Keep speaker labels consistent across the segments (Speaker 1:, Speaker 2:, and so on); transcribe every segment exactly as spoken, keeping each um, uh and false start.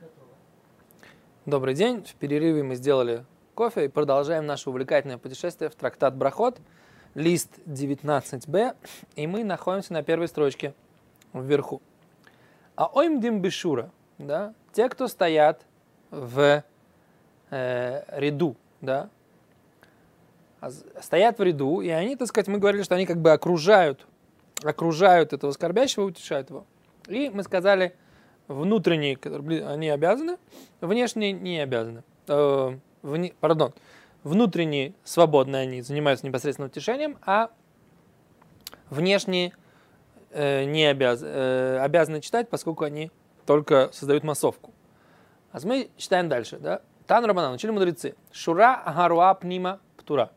Speaker 1: Добрый день. В перерыве мы сделали кофе и продолжаем наше увлекательное путешествие в трактат Брахот, лист девятнадцать бэ, и мы находимся на первой строчке вверху. А оймдим бешура, да, те, кто стоят в э, ряду, да, стоят в ряду, и они, так сказать, мы говорили, что они как бы окружают, окружают этого скорбящего, утешают его. И мы сказали, внутренние, они обязаны, внешние не обязаны. Э, вне, пардон, внутренние свободные, они занимаются непосредственно утешением, а внешние э, не обяз, э, обязаны читать, поскольку они только создают массовку. А мы читаем дальше. Да? Тан Рабанан, учили мудрецы. Шура агаруа пнима птура.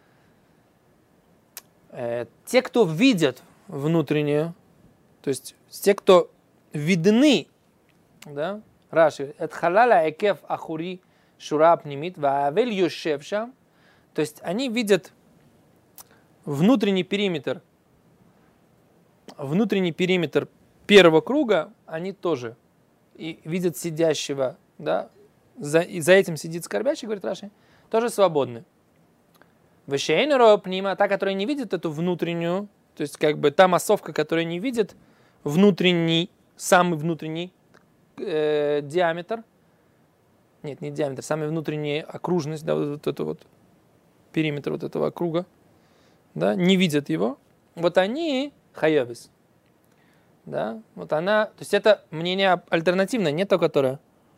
Speaker 1: Э, те, кто видят внутреннюю, то есть те, кто видны, да, Раши, это халаля экеф ахури шура пнимит ваавель йошевша, то есть они видят внутренний периметр, внутренний периметр первого круга, они тоже и видят сидящего, да, за, и за этим сидит скорбящий, говорит Раши, тоже свободны. Вешейнеро пнима, та, которая не видит эту внутреннюю, то есть как бы та массовка, которая не видит внутренний, самый внутренний э, диаметр, нет, не диаметр, самая внутренняя окружность, да, вот это вот периметр вот этого круга, да, не видят его, вот они хаявис, да, вот она, то есть это мнение альтернативное, не то, которое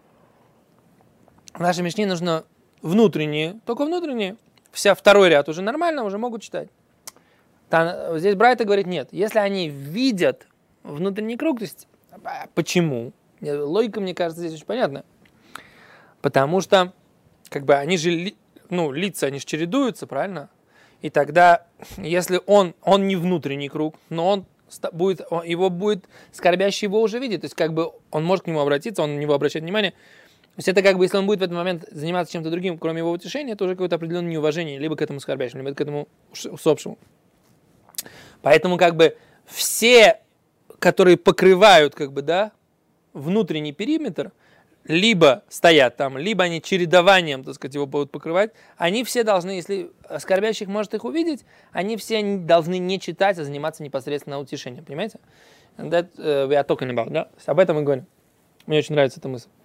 Speaker 1: в нашей Мишне нужно внутренние, только внутренние, вся второй ряд уже нормально, уже могут читать. Там, здесь Брайта говорит, нет, если они видят внутренний круг, то есть почему? Логика, мне кажется, здесь очень понятна. Потому что, как бы, они же, ну, лица, они же чередуются, правильно? И тогда, если он, он не внутренний круг, но он будет, его будет, скорбящий его уже видит, то есть, как бы, он может к нему обратиться, он на него обращает внимание. То есть, это как бы, если он будет в этот момент заниматься чем-то другим, кроме его утешения, это уже какое-то определенное неуважение либо к этому скорбящему, либо к этому усопшему. Поэтому, как бы, все, которые покрывают, как бы, да, внутренний периметр, либо стоят там, либо они чередованием, так сказать, его будут покрывать, они все должны, если скорбящих может их увидеть, они все должны не читать, а заниматься непосредственно утешением, понимаете? That uh, we are talking about, да? Об этом мы говорим. Мне очень нравится эта мысль.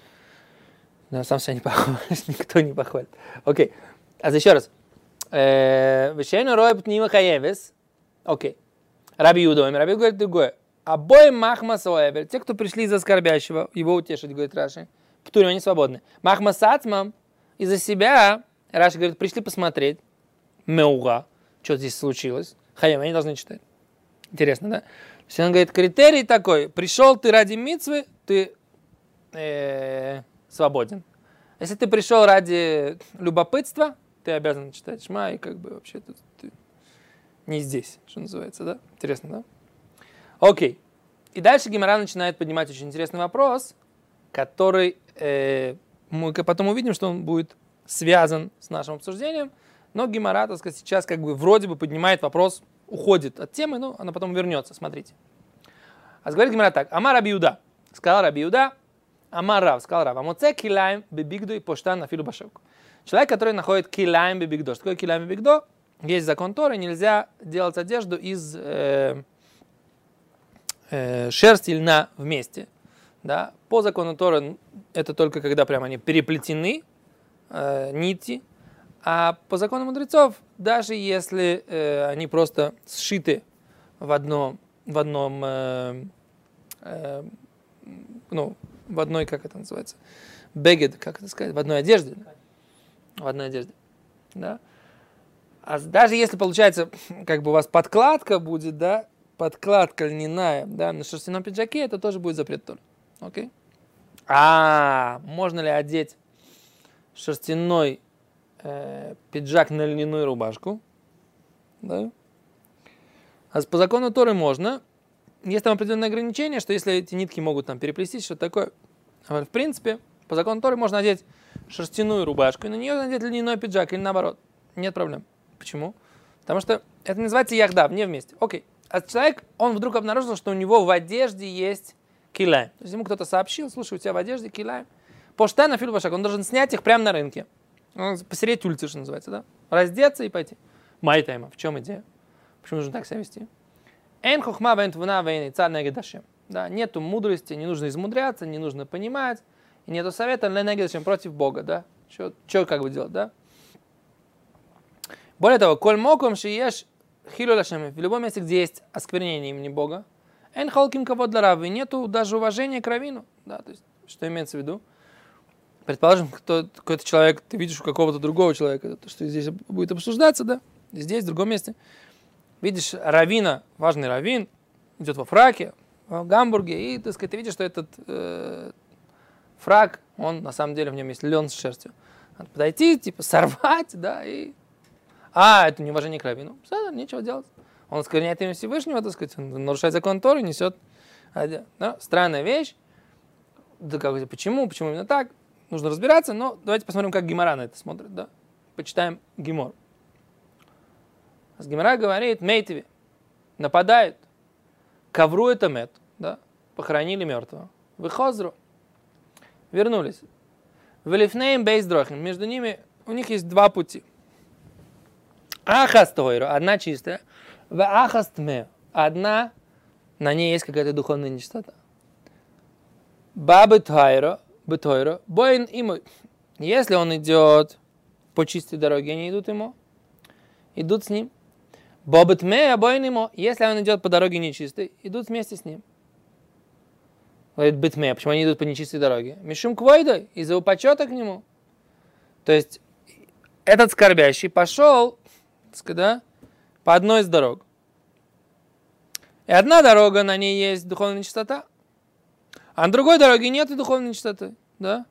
Speaker 1: Да, сам себя не похвалишь, никто не похвалит. Окей. А еще раз. Вещейну роеб нима хаевес. Окей. Раби Юдоим. Раби говорит другое. Обоим махмас оэвер. Те, кто пришли из-за скорбящего, его утешить, говорит Раши. Птури, они свободны. Махмас ацмам. Из-за себя, Раши говорит, пришли посмотреть. Меуга. Что здесь случилось. Хаем, они должны читать. Интересно, да? То есть он говорит, критерий такой. Пришел ты ради мицвы, ты э, свободен. Если ты пришел ради любопытства, ты обязан читать Шма, и как бы вообще ты, ты не здесь, что называется, да? Интересно, да? Окей. И дальше Гемара начинает поднимать очень интересный вопрос, который э, мы потом увидим, что он будет связан с нашим обсуждением, но Гемара, так сказать, сейчас как бы вроде бы поднимает вопрос, уходит от темы, но она потом вернется, смотрите. А говорит Гемара так, Амар Раби Юда, сказал Раби Юда, Амар Рав, сказал Рав, Амоце килаем бебигдо и поштан на филу башевку. Человек, который находит килаем бебигдо. Что такое килаем бебигдо? Есть закон Торы, нельзя делать одежду из э, э, шерсти и льна вместе. Да? По закону Торы это только когда прямо они переплетены, э, нити. А по закону мудрецов, даже если э, они просто сшиты в одном, в одном э, э, ну, в одной, как это называется, бегед, как это сказать, в одной одежде. В одной одежде. Да? А даже если получается, как бы у вас подкладка будет, да, подкладка льняная, да, на шерстяном пиджаке, это тоже будет запрет Торы. Окей? А можно ли одеть шерстяной э, пиджак на льняную рубашку? Да? А по закону Торы можно. Есть там определенное ограничение, что если эти нитки могут там переплестись, что-то такое. А в принципе, по закону Торы можно одеть шерстяную рубашку и на нее надеть льняной пиджак или наоборот. Нет проблем. Почему? Потому что это называется яхдав, не вместе. Окей. А человек, он вдруг обнаружил, что у него в одежде есть килаем. То есть ему кто-то сообщил, слушай, у тебя в одежде килаем. Поштана филу башак, он должен снять их прямо на рынке. Посереть улицу, что называется, да? Раздеться и пойти. Майтайма, в чем идея? Почему нужно так себя вести? Эн хохма вен твуна вен цар негед Ашем. Да, нету мудрости, не нужно измудряться, не нужно понимать, и нету совета негед Ашем против Бога, да? Что как бы делать, да? Более того, коль моком шиеш хилу лашем, в любом месте, где есть осквернение имени Бога, эн халким кавод для равви, нету даже уважения к раввину, да, то есть, что имеется в виду? Предположим, кто, какой-то человек, ты видишь у какого-то другого человека, то, что здесь будет обсуждаться, да, здесь, в другом месте. Видишь раввина, важный раввин, идет во фраке, в гамбурге, и, так сказать, ты видишь, что этот э, фрак, он, на самом деле, в нем есть лен с шерстью. Надо подойти, типа, сорвать, да, и... А, это неуважение к раввину. Все, нечего делать. Он оскверняет имя Всевышнего, так сказать, он нарушает закон Торы, несет... Да, странная вещь. Да как, почему? Почему именно так? Нужно разбираться, но давайте посмотрим, как Гемара на это смотрит, да? Почитаем Гемор. Гемара говорит, мейтеви, нападают, ковру это мет, да? Похоронили мертвого. Выхозру, вернулись. Велифнеем бейсдрохим, между ними, у них есть два пути. Ахас тойру, одна чистая, в ахас тме, одна, на ней есть какая-то духовная нечистота. Бабы тайро, бытойро, боин ему. Если он идет по чистой дороге, они идут ему, идут с ним. Бабы тме, боин ему. Если он идет по дороге нечистой, идут вместе с ним. Говорит, бытме, почему они идут по нечистой дороге? Мишум квойдой, из-за его почета к нему. То есть, этот скорбящий пошел, так сказать, да, по одной из дорог. И одна дорога, на ней есть духовная чистота, а на другой дороге нет духовной чистоты, да?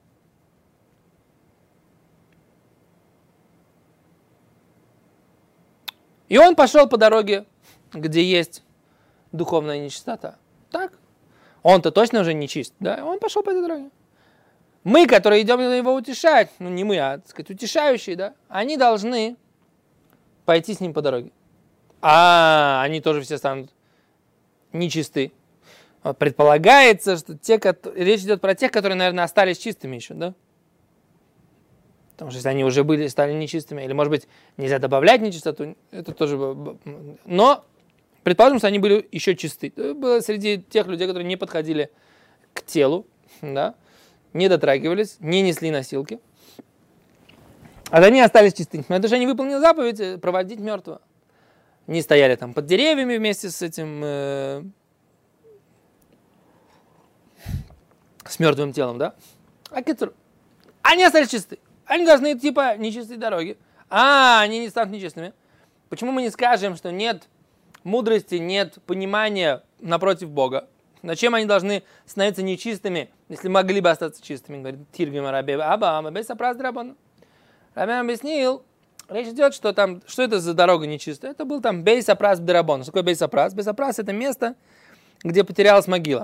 Speaker 1: И он пошел по дороге, где есть духовная нечистота. Так? Он-то точно уже не чист, да? Он пошел по этой дороге. Мы, которые идем его утешать, ну не мы, а, так сказать, утешающие, да, они должны пойти с ним по дороге. А они тоже все станут нечисты. Предполагается, что те, которые... речь идет про тех, которые, наверное, остались чистыми еще, да? Потому что если они уже были, стали нечистыми, или, может быть, нельзя добавлять нечистоту, это тоже... Но предположим, что они были еще чисты. Это было среди тех людей, которые не подходили к телу, да? Не дотрагивались, не несли носилки. А они остались чисты. Но это же они выполнили заповедь проводить мертвого. Не стояли там под деревьями вместе с этим... Э- с мертвым телом, да? А китр, они остались чисты. Они должны идти по нечистой дороге. А, они не станут нечистыми. Почему мы не скажем, что нет мудрости, нет понимания напротив Бога? Зачем они должны становиться нечистыми, если могли бы остаться чистыми? Говорит Тиргема Раби Аба, Амабей Сапрас Драбон. Раби объяснил, речь идет, что там, что это за дорога нечистая? Это был там Бей Сапрас Драбон. Что такое Бей Сапрас? Бей Сапрас это место, где потерялась могила.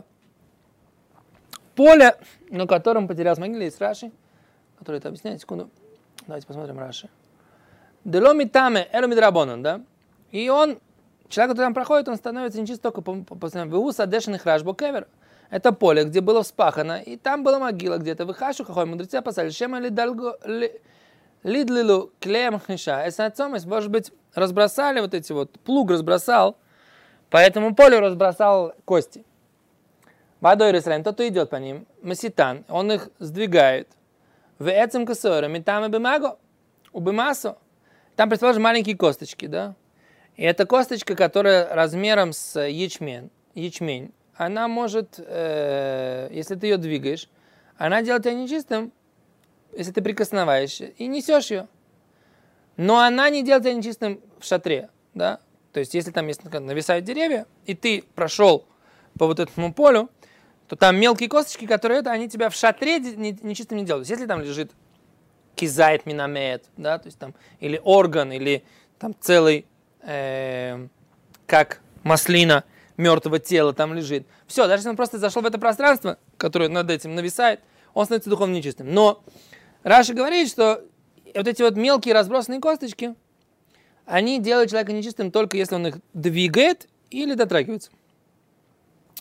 Speaker 1: Поле, на котором потерялась могила, есть Раши, который это объясняет. Секунду. Давайте посмотрим Раши. Деломи таме, эломи драбонан, да? И он, человек, который там проходит, он становится нечист только по постоянному. Веуса дешеных рашбо кевер. Это поле, где было вспахано, и там была могила где-то. Выхашу, какой мудрецы опасались. Шема ли дальго, лидлилу клеем хиша. Если отцом, может быть, разбросали вот эти вот, плуг разбросал, по этому полю разбросал кости. Водой Ресраим, тот, кто идет по ним, Маситан, он их сдвигает. В этим косорами, там и бимаго, у бимасо, там, предположим, маленькие косточки, да? И эта косточка, которая размером с ячмень, ячмень, она может, э, если ты ее двигаешь, она делает тебя нечистым, если ты прикосноваешься, и несешь ее. Но она не делает тебя нечистым в шатре, да? То есть, если там есть, нависают деревья, и ты прошел по вот этому полю, то там мелкие косточки, которые это, они тебя в шатре нечистым не делают. Если там лежит кизайт минамет, да, то есть там, или орган, или там целый, э, как маслина мертвого тела там лежит. Все, даже если он просто зашел в это пространство, которое над этим нависает, он становится духовно нечистым. Но Раши говорит, что вот эти вот мелкие разбросанные косточки, они делают человека нечистым только если он их двигает или дотрагивается.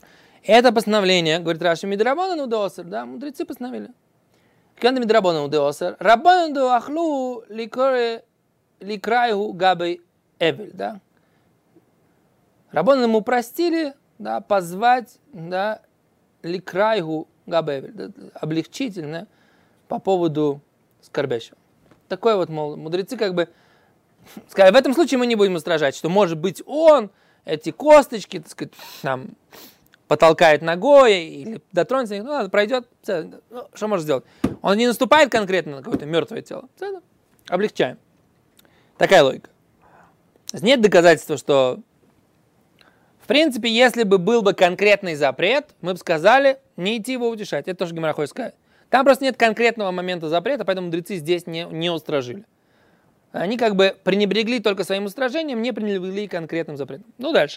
Speaker 1: Это постановление, говорит Раши, Мидрабонан удеосер, да, мудрецы постановили. Когда Мидрабонан удеосер, Рабонан ду ахлу ликрайгу габей эвель, да. Рабонан ему простили, да, позвать, да, ликрайгу габей эвель, да, облегчительно по поводу скорбящего. Такое вот, мол, мудрецы как бы сказали, в этом случае мы не будем устражать, что может быть он эти косточки, так сказать, там, потолкает ногой или дотронется, ну ладно, пройдет, ну, что может сделать? Он не наступает конкретно на какое-то мертвое тело, облегчаем. Такая логика. Нет доказательства, что, в принципе, если бы был бы конкретный запрет, мы бы сказали, не идти его утешать. Это тоже Гемара хочет сказать. Там просто нет конкретного момента запрета, поэтому мудрецы здесь не, не устражили. Они как бы пренебрегли только своим устражением, не пренебрегли конкретным запретом. Ну, дальше.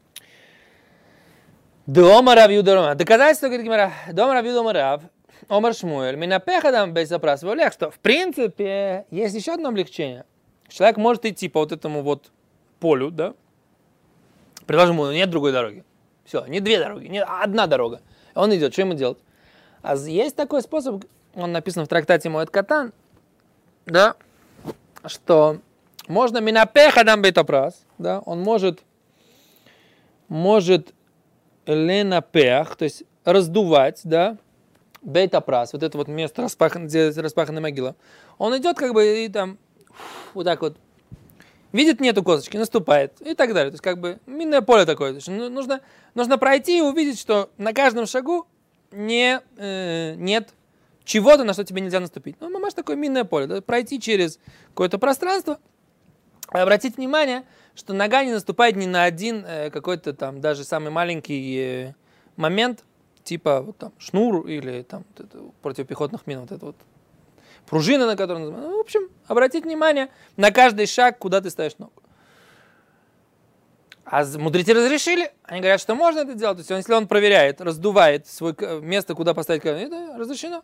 Speaker 1: Дома Рав Дома. Доказательство, говорит Гемара, Дома Рав Дома Рав, Омар Шмуэль, Минапехадам бейсапрас волех, что в принципе есть еще одно облегчение. Человек может идти по вот этому вот полю, да? Предложим ему, нет другой дороги. Все, не две дороги, не одна дорога. Он идет, что ему делать? А есть такой способ, он написан в трактате Моэд Катан, да, что можно Минапехадам бейсапрас, да, он может, может ленапех, то есть раздувать, да, бейтапрас, вот это вот место, распахан, где распаханная могила. Он идет как бы и там вот так вот, видит нету косточки, наступает и так далее. То есть как бы минное поле такое. То есть нужно, нужно пройти и увидеть, что на каждом шагу не, э, нет чего-то, на что тебе нельзя наступить. Ну, мамаш такое минное поле. Да? Пройти через какое-то пространство, обратить внимание, что нога не наступает ни на один э, какой-то там даже самый маленький э, момент, типа вот там шнур или там вот это, противопехотных мин, вот это вот пружина, на которой называют. Ну, в общем, обратить внимание на каждый шаг, куда ты ставишь ногу. А мудрецы разрешили, они говорят, что можно это делать. То есть, если он проверяет, раздувает свое место, куда поставить камень, это разрешено.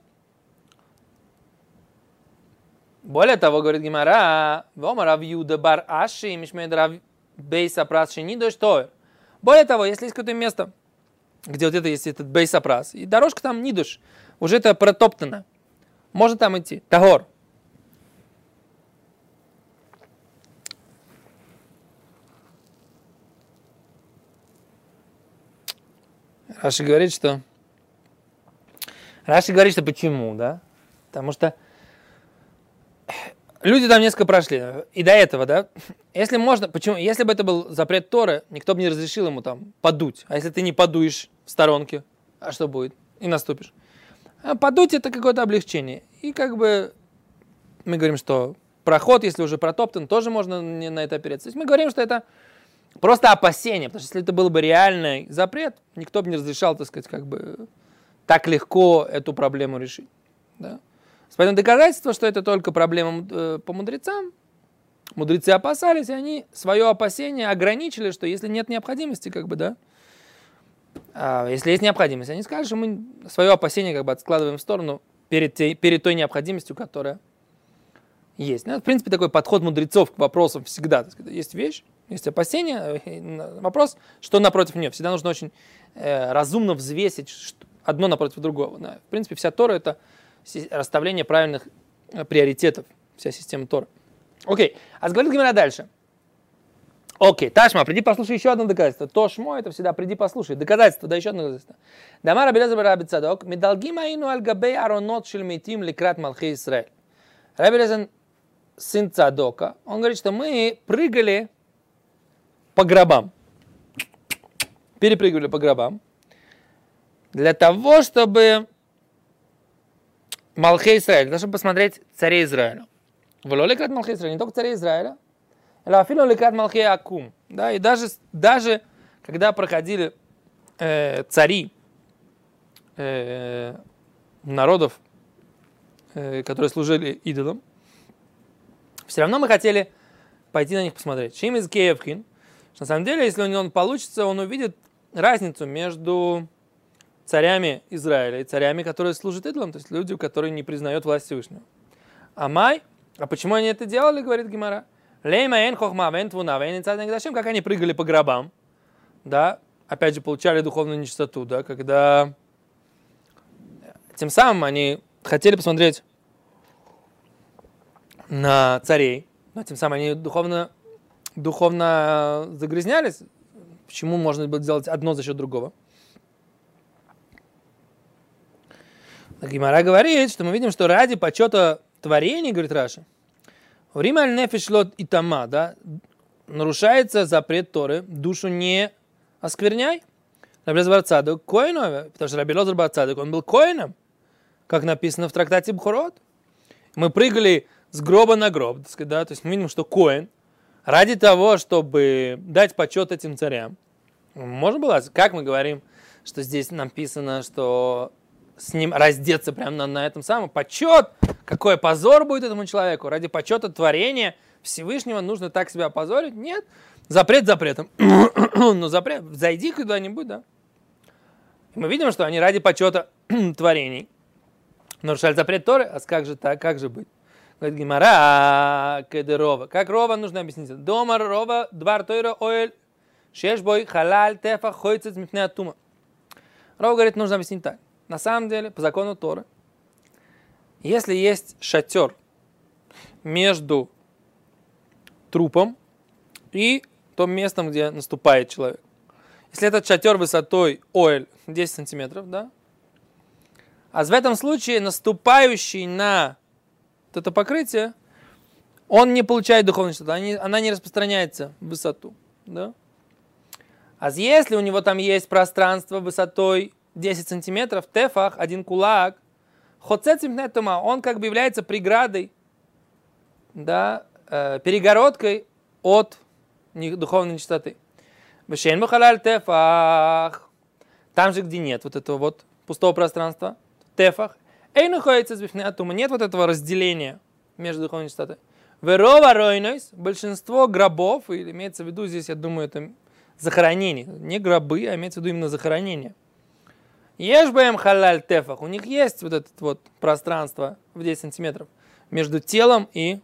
Speaker 1: Более того, говорит Гемара, Вомара Вьюда бар аши, мишмейдрав бейсапрас шини дождь. Более того, если есть какое-то место, где вот это есть этот бейсапрас, и дорожка там нидуш, уже это протоптано, можно там идти. Тагор. Раши говорит, что... Раши говорит, что почему, да? Потому что люди там несколько прошли. И до этого, да? Если можно... Почему? Если бы это был запрет Торы, никто бы не разрешил ему там подуть. А если ты не подуешь в сторонке, а что будет? И наступишь. А подуть это какое-то облегчение. И как бы мы говорим, что проход, если уже протоптан, тоже можно на это опереться. То есть мы говорим, что это просто опасение. Потому что если это был бы реальный запрет, никто бы не разрешал, так сказать, как бы так легко эту проблему решить. Да? Поэтому доказательство, что это только проблема э, по мудрецам, мудрецы опасались, и они свое опасение ограничили, что если нет необходимости, как бы, да, а если есть необходимость, они скажут, что мы свое опасение как бы откладываем в сторону перед, те, перед той необходимостью, которая есть. Ну, в принципе, такой подход мудрецов к вопросам всегда. Так сказать, есть вещь, есть опасение, вопрос, что напротив нее. Всегда нужно очень э, разумно взвесить одно напротив другого. Да. В принципе, вся Тора — это расставление правильных приоритетов, вся система Торы. Окей, а говорит Гемара дальше. Окей, Ташма, приди послушай еще одно доказательство. То шмо, это всегда приди послушай. Доказательство, да еще одно доказательство. Дамара Белеза Раби Цадок, медалги маину аль габей аронот шельмитим ликрат малхи Исраэль. Раби Белеза, сын Цадока, он говорит, что мы прыгали по гробам. Перепрыгивали по гробам. Для того, чтобы Малхей Израиля, для того, чтобы посмотреть царей Израиля. Вололикрат Малхей Израиля, не только царей Израиля, Акум. Да, и даже, даже когда проходили э, цари э, народов, э, которые служили идолам, все равно мы хотели пойти на них посмотреть. Шим из Киевкин. На самом деле, если он получится, он увидит разницу между царями Израиля и царями, которые служат идолам, то есть люди, которые не признают власть Всевышнего. Амай, а почему они это делали, говорит Гемара? Как они прыгали по гробам, да, опять же, получали духовную нечистоту, да, когда тем самым они хотели посмотреть на царей, но тем самым они духовно, духовно загрязнялись. Почему можно было сделать одно за счет другого? Гемара говорит, что мы видим, что ради почета творений, говорит Раши, время аль-нефеш лот и тама, да, нарушается запрет Торы, душу не оскверняй. Раби Лозер бар Цадок коинове, потому что Раби Лозер бар Цадок, он был коином, как написано в трактате Бхорот. Мы прыгали с гроба на гроб, так сказать, да, то есть мы видим, что коин ради того, чтобы дать почет этим царям, можно было, как мы говорим, что здесь написано, что с ним раздеться прямо на, на этом самом почет, какой позор будет этому человеку, ради почета творения Всевышнего нужно так себя опозорить? Нет, запрет запретом, ну запрет, зайди куда-нибудь, да. И мы видим, что они ради почета творений нарушали запрет Торы, а как же так, как же быть? Говорит Гемара, кедерова. Как рова нужно объяснить? Дома рова, двар тойра, оэль, шешбой, халаль, тефа, хойцец, мипнея тума. Рова говорит, нужно объяснить так. На самом деле, по закону Торы, если есть шатер между трупом и том местом, где наступает человек. Если этот шатер высотой оэль десять сантиметров, да, а в этом случае наступающий на это покрытие, он не получает духовной чистоты, она не распространяется в высоту. Да? А если у него там есть пространство высотой десять сантиметров, тефах, один кулак, хоцецимтнетума, он как бы является преградой, да, э, перегородкой от духовной чистоты. Вешен бухалаль тефах, там же, где нет вот этого вот пустого пространства, тефах, эй находится збифнеатума, нет вот этого разделения между духовной чистотой. Верова ройнойс, большинство гробов, или имеется в виду здесь, я думаю, это захоронение, не гробы, а имеется в виду именно захоронение. Ешбэм халаль тефах, у них есть вот это вот пространство в десять сантиметров между телом и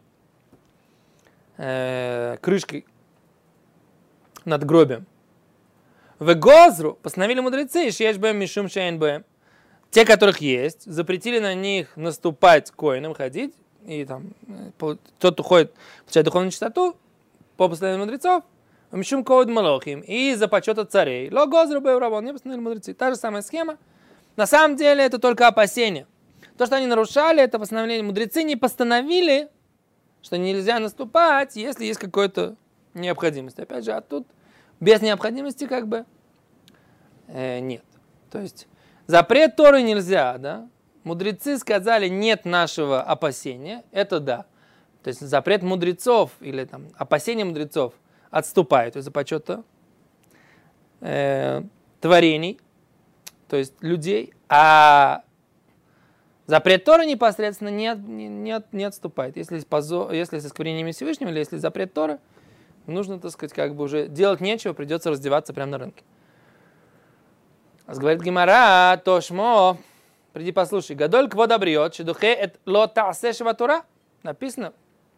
Speaker 1: э, крышкой над гробем. В Гозру постановили мудрецы, ешбэм мишум шейнбэм, те, которых есть, запретили на них наступать коинам, ходить, и там тот, кто ходит, получает духовную чистоту, по постановлению мудрецов, мишум коуд малохим, и за почета царей. Ло Гозру бэу рабон, не постановили мудрецы. Та же самая схема. На самом деле это только опасение. То, что они нарушали, это постановление. Мудрецы не постановили, что нельзя наступать, если есть какая-то необходимость. Опять же, а тут без необходимости как бы э, нет. То есть запрет Торы нельзя, да? Мудрецы сказали, нет нашего опасения, это да. То есть запрет мудрецов или там опасения мудрецов отступает из-за почета э, творений, то есть людей, а запрет Торы непосредственно не, не, не, не отступает. Если с, позор, если с осквернением Всевышнего, или если запрет Торы, нужно, так сказать, как бы уже делать нечего, придется раздеваться прямо на рынке. А говорит Гемара, тошмо, приди послушай, гадоль квод абриот, шедухе эт ло таасе шева Тора, написано,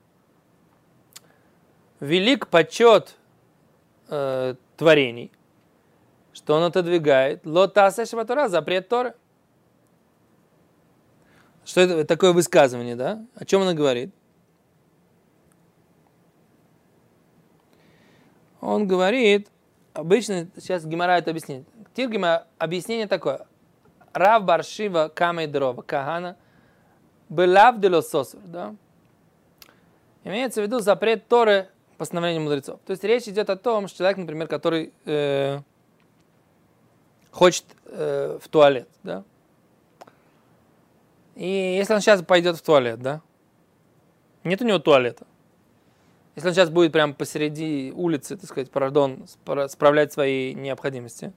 Speaker 1: велик почет э, творений, что он отодвигает, ло таасе шева Тора, запрет Торы. Что это такое высказывание, да? О чем оно говорит? Он говорит, обычно, сейчас Гемара это объяснит. Тиргима объяснение такое. Рав баршива камей дрова кахана белав делососур, да? Имеется в виду запрет Торы постановления мудрецов. То есть речь идет о том, что человек, например, который э, хочет э, в туалет, да? И если он сейчас пойдет в туалет, да? Нет у него туалета. Если он сейчас будет прямо посреди улицы, так сказать, пардон, справлять свои необходимости,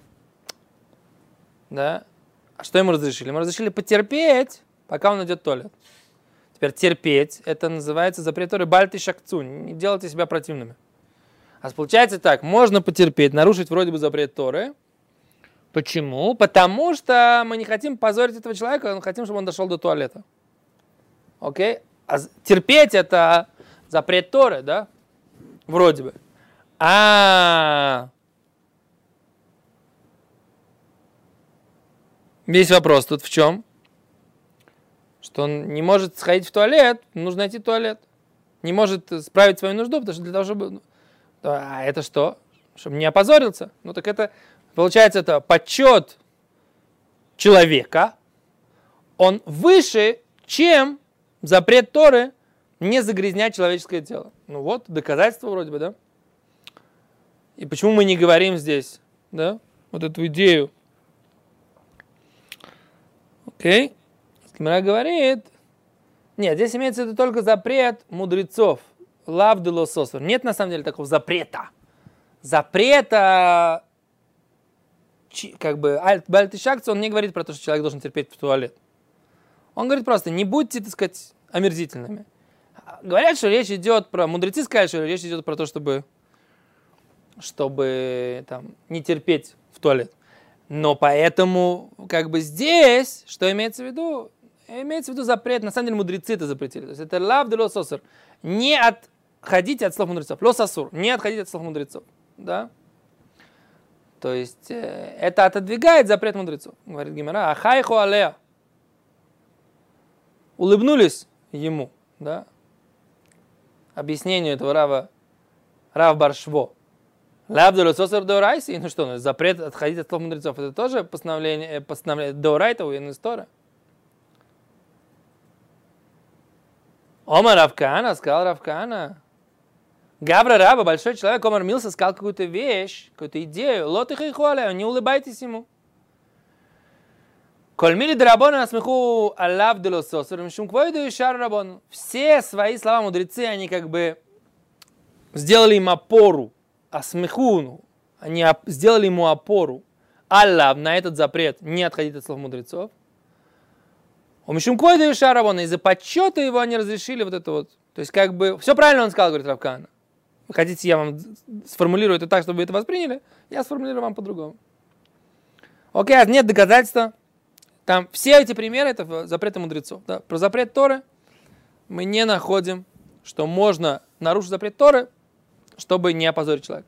Speaker 1: да? А что ему разрешили? Ему разрешили потерпеть, пока он идет в туалет. Теперь терпеть, это называется запрет Торы бальты шакцу, не делайте себя противными. А получается так, можно потерпеть, нарушить вроде бы запрет Торы. Почему? Потому что мы не хотим позорить этого человека, мы хотим, чтобы он дошел до туалета. Окей? А терпеть это запрет Торы, да? Вроде бы. А Весь вопрос тут в чем? Что он не может сходить в туалет, нужно найти туалет. Не может справить свою нужду, потому что для того, чтобы... А это что? Чтобы не опозорился. Ну так это, получается, это почет человека. Он выше, чем запрет Торы не загрязнять человеческое тело. Ну вот, доказательство вроде бы, да? И почему мы не говорим здесь, да, вот эту идею? Окей. Гемара говорит, нет, здесь имеется в виду только запрет мудрецов. Лав де лососор. Нет на самом деле такого запрета. Запрета, как бы, Альт-Бальтишакци, он не говорит про то, что человек должен терпеть в туалет. Он говорит просто, не будьте, так сказать, омерзительными. Говорят, что речь идет про, мудрецы сказали, что речь идет про то, чтобы, чтобы там, не терпеть в туалет. Но поэтому, как бы здесь, что имеется в виду? Имеется в виду запрет, на самом деле мудрецы это запретили. То есть это лав де лососор. Не отходите от слов мудрецов. Лососур. Не отходите от слов мудрецов. Да? То есть э, это отодвигает запрет мудрецов. Говорит Гемара, ахайху алея. Улыбнулись ему. Да? Объяснению этого Рава, Рав Баршво. Лав де лососор деорайси. Ну что, запрет отходить от слов мудрецов. Это тоже постановление, постановление деорайта у Иннестора. Омар Рав Каана, сказал Рав Каана. Гавра Раба, большой человек, Омар Милса, сказал какую-то вещь, какую-то идею. Лотых и хуалею, не улыбайтесь ему. Кольмили драбона насмеху аллав де лососор, мишум квойду и шар рабон. Все свои слова мудрецы, они как бы сделали им опору. Асмехуну, они сделали ему опору. Аллав, на этот запрет, не отходить от слов мудрецов. У Мишум Квойда и Шарабона, из-за почета его они разрешили вот это вот. То есть как бы, все правильно он сказал, говорит Рав Каана. Вы хотите, я вам сформулирую это так, чтобы вы это восприняли? Я сформулирую вам по-другому. Окей, а нет доказательства. Там все эти примеры, это запреты мудрецов. Да? Про запрет Торы мы не находим, что можно нарушить запрет Торы, чтобы не опозорить человека.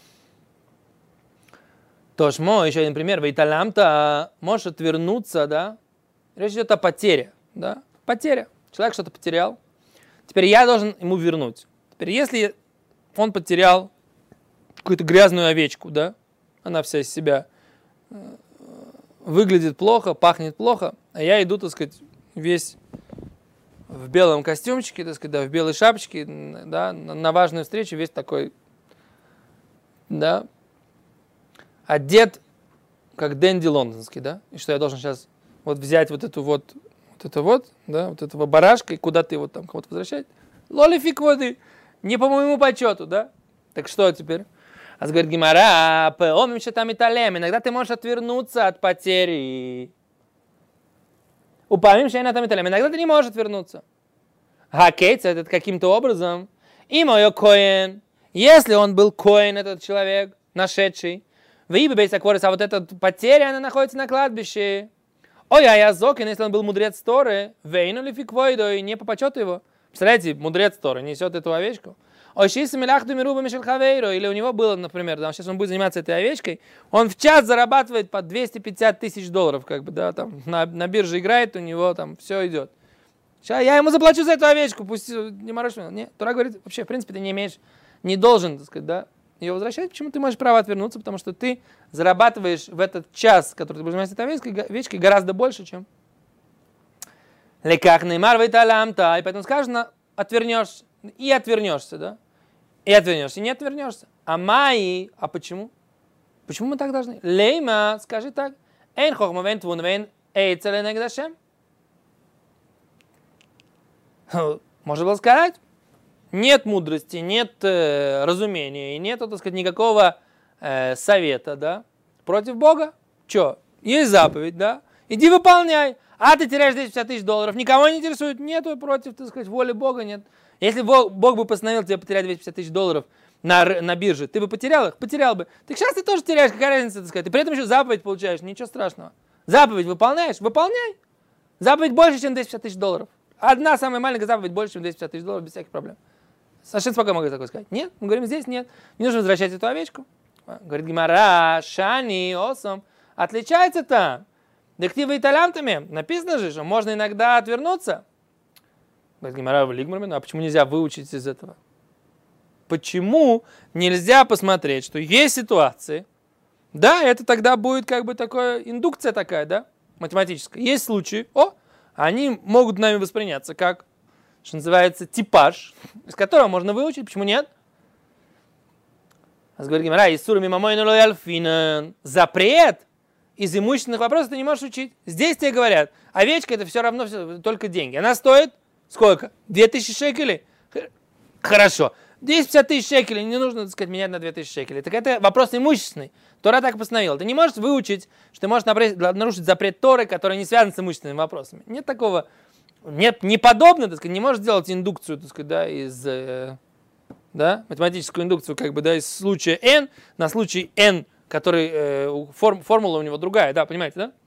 Speaker 1: Тошмо, еще один пример. Вейталямта, можешь отвернуться, да? Речь идет о потере, да? Потеря. Человек что-то потерял. Теперь я должен ему вернуть. Теперь если он потерял какую-то грязную овечку, да? Она вся из себя выглядит плохо, пахнет плохо, а я иду, так сказать, весь в белом костюмчике, так сказать, да, в белой шапочке, да, на важную встречу весь такой, да, одет как Дэнди лондонский, да? И что я должен сейчас вот взять вот эту вот, вот это вот, да, вот этого барашка, и куда ты вот там кого-то возвращать? Лолифик воды, не по моему почету, да? Так что теперь? А говорит Гемара, помним, что там италем, иногда ты можешь отвернуться от потери. Упомним, что я там италем, иногда ты не можешь отвернуться. Хакейца, этот каким-то образом, и мой коэн, если он был коэн, этот человек, нашедший, в Ибе Бейсакворис, а вот эта потеря, она находится на кладбище. Ой, а я зокин, если он был мудрец Торы, вейну ли фиквойдо, и не по почету его. Представляете, мудрец Торы несет эту овечку. Ой, шису миляхту мируба мишель хавейро, или у него было, например, да, сейчас он будет заниматься этой овечкой, он в час зарабатывает по двести пятьдесят тысяч долларов, как бы, да, там, на, на бирже играет, у него там все идет. Сейчас я ему заплачу за эту овечку, пусть не морочь меня. Нет, Тора говорит, вообще, в принципе, ты не имеешь, не должен, так сказать, да, ее возвращать. Почему ты можешь право отвернуться? Потому что ты зарабатываешь в этот час, который ты будешь заниматься этой овечкой, овечкой, гораздо больше, чем леках неймар вейталямта. И поэтому сказано, отвернешься и отвернешься, да? И отвернешься, и не отвернешься. А майи, а почему? Почему мы так должны? Лейма, скажи так. Эйн хохма вен твун вен эйцеле негдашем. Можно было сказать, нет мудрости, нет э, разумения, и нет, так сказать, никакого э, совета, да, против Бога. Че? Есть заповедь, да? Иди выполняй. А ты теряешь двести пятьдесят тысяч долларов. Никого не интересует. Нету против, так сказать, воли Бога, нет. Если Бог, Бог бы постановил тебе потерять двести пятьдесят тысяч долларов на, на бирже, ты бы потерял их? Потерял бы. Так сейчас ты тоже теряешь, какая разница, так сказать. Ты при этом еще заповедь получаешь, ничего страшного. Заповедь выполняешь? Выполняй. Заповедь больше, чем двести пятьдесят тысяч долларов. Одна самая маленькая заповедь больше, чем двести пятьдесят тысяч долларов, без всяких проблем. Совершенно спокойно могу такое сказать. Нет, мы говорим, здесь нет. Не нужно возвращать эту овечку. Говорит Гемара, шани, осом. Отличается там. Дективы итальянтами написано же, что можно иногда отвернуться. Говорит Гемара, а почему нельзя выучить из этого? Почему нельзя посмотреть, что есть ситуации, да, это тогда будет как бы такая индукция такая, да, математическая. Есть случаи, о, они могут нами восприняться как, что называется, типаж, из которого можно выучить, почему нет? Говорит Гемара, Исурами мамой нулой альфинен, запрет из имущественных вопросов ты не можешь учить. Здесь тебе говорят, овечка это все равно все, только деньги. Она стоит сколько? Две тысячи шекелей? Хорошо. двести пятьдесят тысяч шекелей, не нужно, так сказать, менять на две тысячи шекелей. Так это вопрос имущественный. Тора так постановила. Ты не можешь выучить, что ты можешь нарушить запрет Торы, который не связан с имущественными вопросами. Нет такого, нет, не подобно, так сказать, не можешь сделать индукцию, так сказать, да, из, э, да, математическую индукцию, как бы, да, из случая n на случай n, который, э, форм, формула у него другая, да, понимаете, да?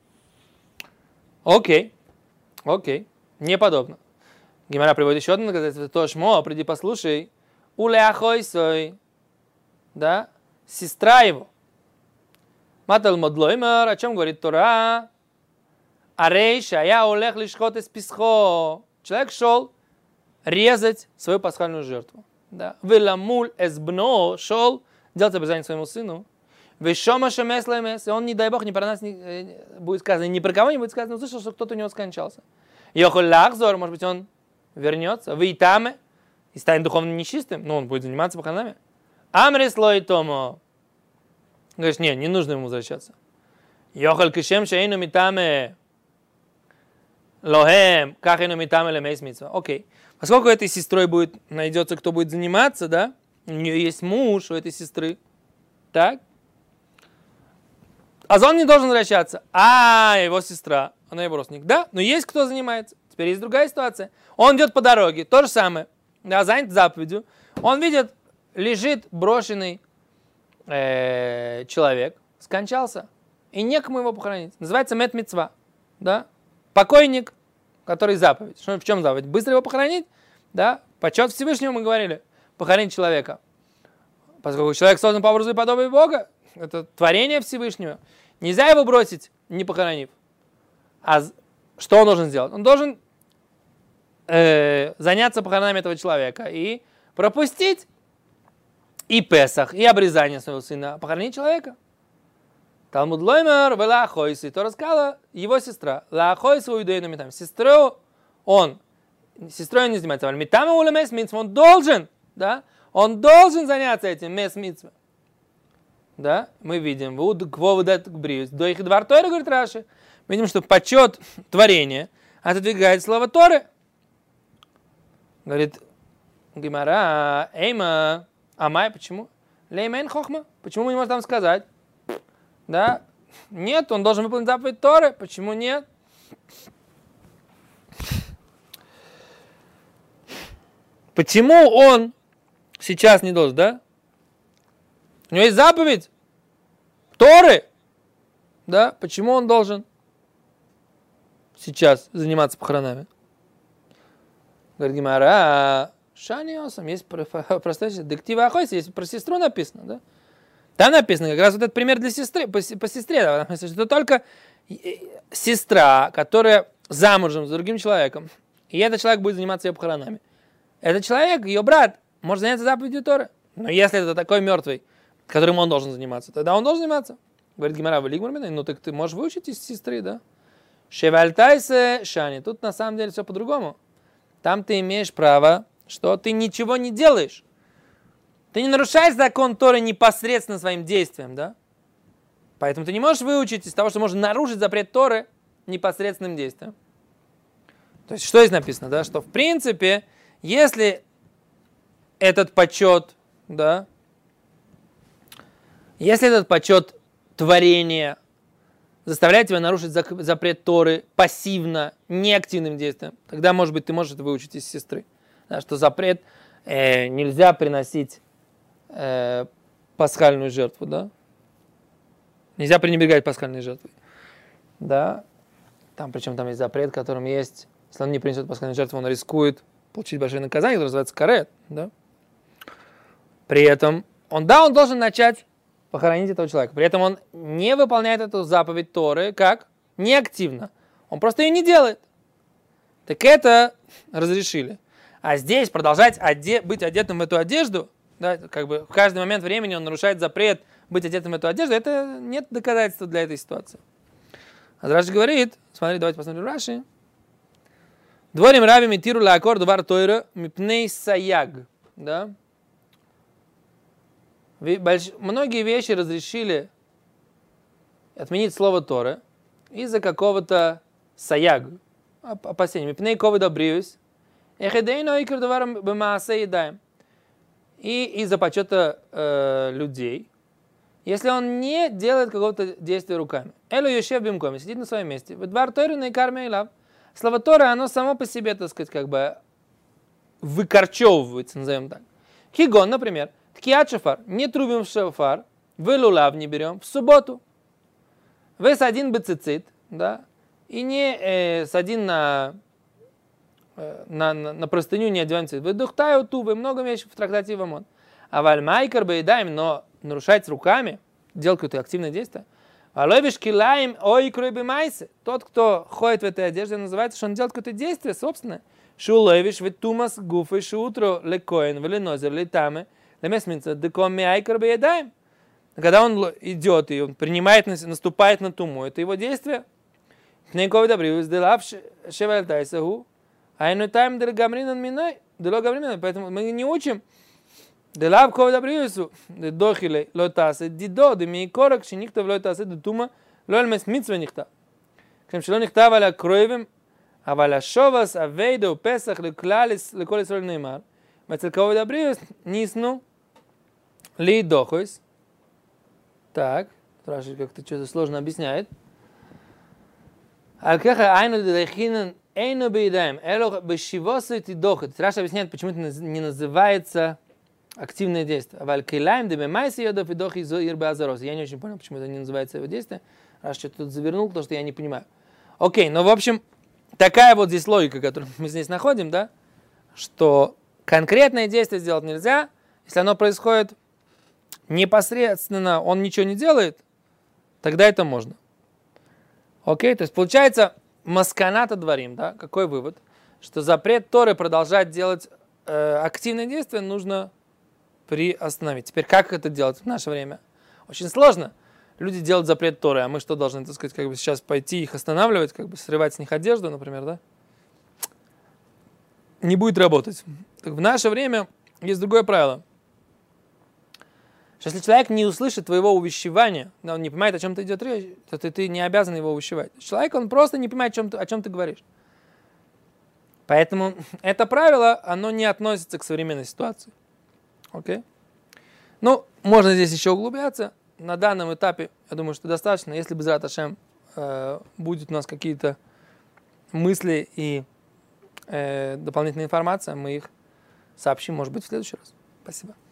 Speaker 1: Окей, окей, не подобно. Гемара приводит еще одно доказательство, то шмо, приди послушай, улеахойсой, да, сестра его. Матал модлоймер, о чем говорит Тора? Арейша, я олех лишхот из писхо. Человек шел резать свою пасхальную жертву. Да. Виламуль эсбно шел делать обрезание своему сыну. Вишома шемеслемес, и он, не дай бог, не про нас не, будет сказано, ни про кого не будет сказано, услышал, что кто-то у него скончался. Йохоль лахзор, может быть, он вернется. Вейтаме, и станет духовно нечистым, но он будет заниматься паханами. Амрис лой томо. Говоришь, нет, не нужно ему возвращаться. Йохоль кишем шейну митаме. Лохем, как эйну митаме лемейс митцва. Окей. Поскольку этой сестрой будет, найдется, кто будет заниматься, да, у нее есть муж у этой сестры, так? А он не должен возвращаться. А, его сестра, она его родственник. Да, но есть кто занимается. Теперь есть другая ситуация. Он идет по дороге, то же самое. Да, занят заповедью. Он видит, лежит брошенный э, человек, скончался. И некому его похоронить. Называется мет мицва. Да? Покойник, который заповедь. Что, в чем заповедь? Быстро его похоронить? Да? Почет Всевышнему мы говорили. Похоронить человека. Поскольку человек создан по образу и подобию Бога, это творение Всевышнего. Нельзя его бросить, не похоронив. А что он должен сделать? Он должен э, заняться похоронами этого человека и пропустить и Песах, и обрезание своего сына, похоронить человека. Талмуд лоймер вела ахойси. То рассказала его сестра. Ла ахойси уидейну митам. Сестру он, сестрой он не занимается. Митам и улемес митцва. Он должен, да? Он должен заняться этим мес митцва. Да? Мы видим, до их двор Торы, говорит Раши, мы видим, что почет творения отодвигает слово Торы. Говорит Гемара, эйма, амай, почему? Леймейн хохма, почему мы не можем там сказать? Да? Нет, он должен выполнить заповедь Торы, почему нет? Почему он сейчас не должен, да? У него есть заповедь Торы. Да? Почему он должен сейчас заниматься похоронами? Говорит Гемара, шаниосом, есть простая дектива ахойс, есть про сестру написано, да? Там написано как раз вот этот пример для сестры, по, по сестре, да, что только сестра, которая замужем за другим человеком, и этот человек будет заниматься ее похоронами. Этот человек, ее брат, может заняться заповедью Торы. Но если это такой мертвый, которым он должен заниматься, тогда он должен заниматься. Говорит Гемара, ну так ты можешь выучить из сестры, да? Шевальтайсе шани. Тут на самом деле все по-другому. Там ты имеешь право, что ты ничего не делаешь. Ты не нарушаешь закон Торы непосредственно своим действием, да? Поэтому ты не можешь выучить из того, что можно нарушить запрет Торы непосредственным действием. То есть, что здесь написано, да? Что, в принципе, если этот почет, да, если этот почет творения заставляет тебя нарушить запрет Торы пассивно, неактивным действием, тогда, может быть, ты можешь это выучить из сестры. Да, что запрет э, нельзя приносить э, пасхальную жертву, да? Нельзя пренебрегать пасхальной жертвой. Да? Там, причем там есть запрет, которым есть, если он не принесет пасхальную жертву, он рискует получить большое наказание, которое называется карет. Да? При этом, он, да, он должен начать похоронить этого человека. При этом он не выполняет эту заповедь Торы, как неактивно. Он просто ее не делает. Так это разрешили. А здесь продолжать оде- быть одетым в эту одежду, да, как бы в каждый момент времени он нарушает запрет быть одетым в эту одежду, это нет доказательства для этой ситуации. А Раши говорит, смотри, давайте посмотрим Раши. Дворим раби митиру лаакор дувар тойра мипней саяг. Да? Больш... Многие вещи разрешили отменить слово Торы из-за какого-то саяг, опасения. Мипней ковы добриюсь. Эхедейно икр дуваром бемаасе едаем. И из-за почета э, людей, если он не делает какого-то действия руками. Элу ешев бимкоми, сидит на своем месте. Двар Торы на икарме илав. Слово Тора, оно само по себе, так сказать, как бы выкорчевывается, назовем так. Хигон, например, ткиат шофар, не трубим в шофар, вы лулав не берем в субботу. Вы садин бецицит, да, и не э, садин на, э, на, на, на простыню, не одеваем цит. Вы духтаю тубы, много вещей в трактате Вамон. А вальмайкар бейдаем, но нарушать руками, делать какое-то активное действие. Алойвиш килаем ой кройбы майсы. Тот, кто ходит в этой одежде, называется, что он делает какое-то действие собственное. Шулойвиш вет тумас гуфы шутро лекоин веленозер летаме лемесминца деком миайкар бейдаем. Когда он идет и он принимает, наступает на туму, это его действие. Поэтому мы не учим. Делав кого добриюсу, дохиле лотасе, дидо, деми корок, что никто в лотасе, дутума, лольмес митсва никта. Кем что никта валя кроевым, а валя шовас, а вейда, у песах, леклалис, леколис роль неймар. Мецель кого добриюс, нисну, ли дохойс. Так, Раши как-то что-то сложно объясняет. Аль-кеха айну дедайхинен эйну бейдаем, элох бешивосу и дохот. Раши объясняет, почему это не называется активное действие. Я не очень понял, почему это не называется его действие. Раз что-то тут завернул, потому что я не понимаю. Окей, но в общем, такая вот здесь логика, которую мы здесь находим, да, что конкретное действие сделать нельзя, если оно происходит непосредственно, он ничего не делает, тогда это можно. Окей, то есть получается масканата дворим, да, какой вывод? Что запрет Торы продолжать делать э, активное действие нужно приостановить. Теперь как это делать в наше время? Очень сложно. Люди делают запрет Торы, а мы что должны, так сказать, как бы сейчас пойти их останавливать, как бы срывать с них одежду, например, да? Не будет работать. Так в наше время есть другое правило. Что если человек не услышит твоего увещевания, да, он не понимает, о чем ты идет речь, то ты, ты не обязан его увещевать. Человек, он просто не понимает, о чем ты, о чем ты говоришь. Поэтому это правило, оно не относится к современной ситуации. Окей? Okay. Ну, можно здесь еще углубляться. На данном этапе, я думаю, что достаточно. Если без Рат Ашем э, будет у нас какие-то мысли и э, дополнительная информация, мы их сообщим, может быть, в следующий раз. Спасибо.